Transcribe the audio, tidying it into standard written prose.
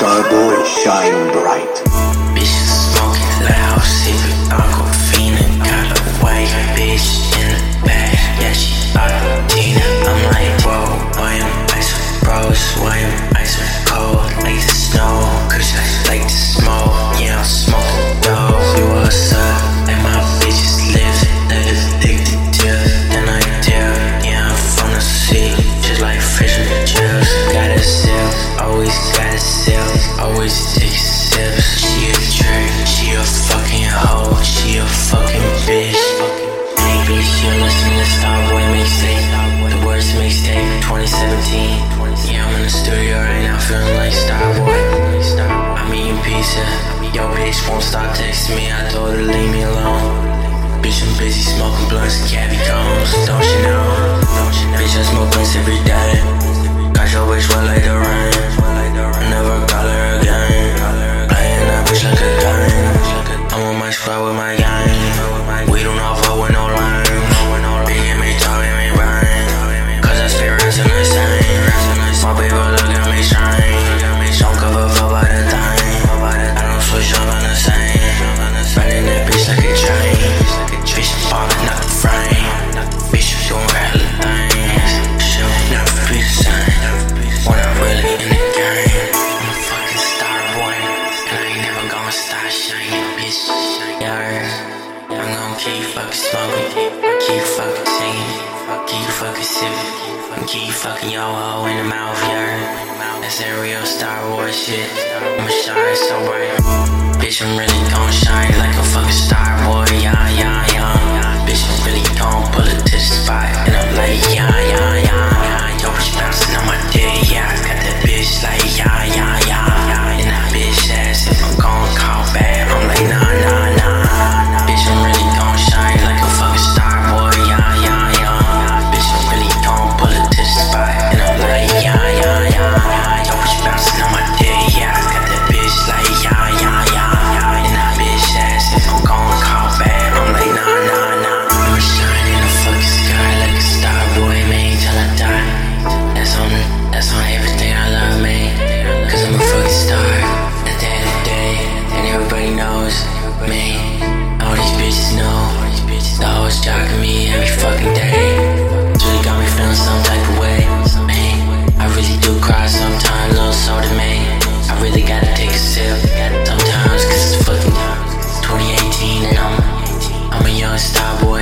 Starboy shine bright. Bitches smoking loud, sipping Aquafina. Got a white bitch in the back, yeah, she Argentina. I'm like, whoa, why am ice with bros? Why am ice with cold? Like the snow, cause I like to smoke. Yeah, I'm smoking dope. You what's up? And my bitches live addicted to it. Then I tell, yeah, I'm from the sea, just like fish in the gels. Gotta sell, always gotta sell, always take sips. She a trick, she a fucking hoe, she a fucking bitch. Hey bitch, you listen to Starboy mixtape, the worst mixtape 2017. Yeah, I'm in the studio right now feeling like Starboy. I'm eating pizza, yo bitch won't stop texting me, I told her to leave me alone. Bitch, I'm busy smoking blunts and cabbie cones, don't you know? Bitch, I smoke blunts every day. Got your bitch wet like the rain. I never call her again. Playing that bitch like a game. I'm on my squad with my gang. We do not fuck with no line. Big and me talking me right. Cause I stay rising the same. My baby look at me shine. Don't give a fuck about the thing. I don't switch up on the same. Running that bitch like a train. Bitch, I'm falling out the frame. Bitch, I'm doing hella things. She'll never be the same when I'm really in the game. I'm a fucking Starboy, and I ain't never gonna stop shining, bitch. Yeah, I'm gonna keep fucking smoking, keep fucking singing, keep fucking sipping, and keep fucking your hoe in the mouth, yeah. That's that real Starboy shit. I'ma shine so bright, bitch. I'm really gonna shine like a fucking Starboy, yeah. Bitch, I'm really gonna pull it to the spot, and I'm like, yeah. Yo, bitch bouncing on my dick, yeah. Got that bitch like, yeah. And that bitch ass, if I'm gon' call back, I'm like, nah. Bitch, I'm really gon' shine like a fucking Starboy, yeah. Bitch, I'm really gon' pull it to the spot, and I'm like, yeah. Yo, bitch bouncing on my dick, yeah. Got that bitch like, yeah. And that bitch ass, if I'm gon' call back, I'm like, nah. I'ma shine in the fucking sky like a Starboy, man, till I die. That's on everything I love, man. Cause I'm a fucking star at the end of the day. And everybody knows, man. All these bitches know. The hoes jocking me every fucking day. It's really got me feeling some type of way, man. I really do cry sometimes, little soda, man. I really gotta take a sip sometimes, cause it's fucking 2018 and I'm a young Starboy.